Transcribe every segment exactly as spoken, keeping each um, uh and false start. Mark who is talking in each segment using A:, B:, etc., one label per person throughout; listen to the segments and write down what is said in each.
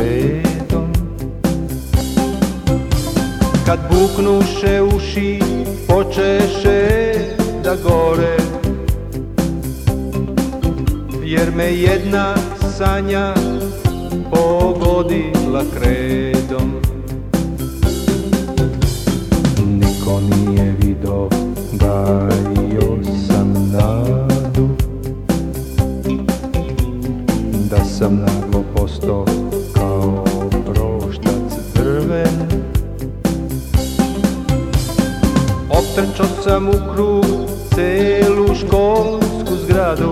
A: redom. Kad buknuše uši, počeše da gore, jer me jedna sanja pogodila kredom. Niko nije vidio, gajio sam nadu da sam naglo postao kao proštac drven. Optrčao sam u krug celu školsku zgradu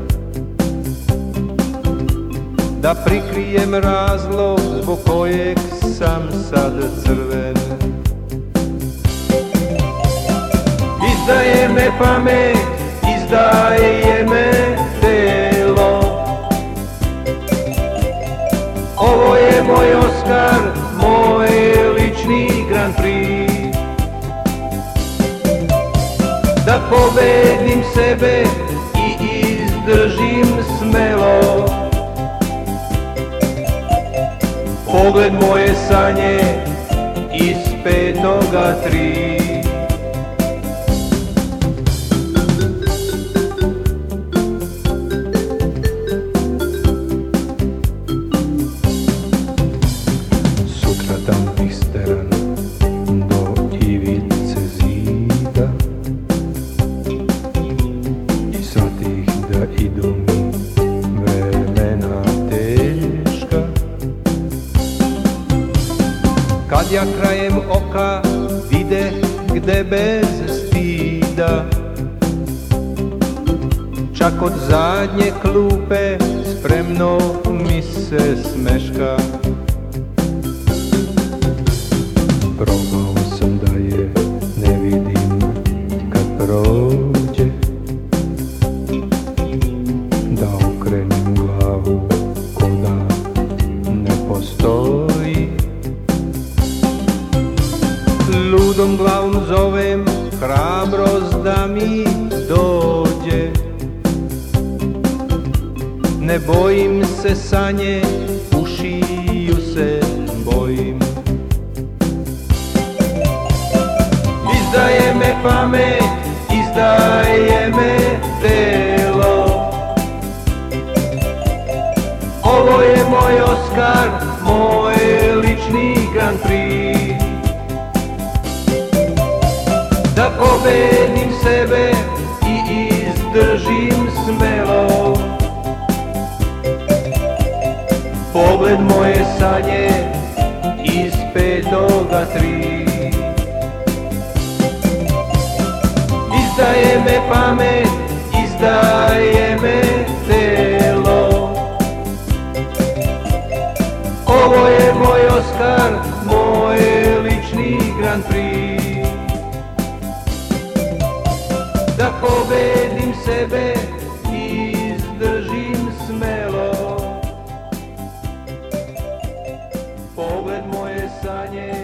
A: da prikrijem razlog zbog kojeg sam sad crven. Izdaje me pamet, izdaje me telo, ovo je moj Oskar, moj lični Grand Prix. Da pobedim sebe i izdržim smelo pogled moje sanje iz petoga tri. Sutradan isteran do ivice zida i shvatih da idu mi vremena teška. Kad ja krajem oka videh gde bez stida, čak od zadnje klupe spremno mi se smeška. Probao sam da je ne vidim kad prođe, da okrenem glavu ko da ne postoji. Ludom glavom zovem hrabrost da mi dođe, ne bojim se sanje, ušiju se bojim. Izdaje me pamet, izdaje me telo, ovo je moj Oskar, moj lični Grand Prix. Da pobedim sebe i izdržim smelo pogled moje sanje iz petoga tri. Izdaje me pamet, izdaje me telo, ovo je moj Oskar, moj lični Grand Prix. Da pobedim sebe i izdržim smelo pogled moje sanje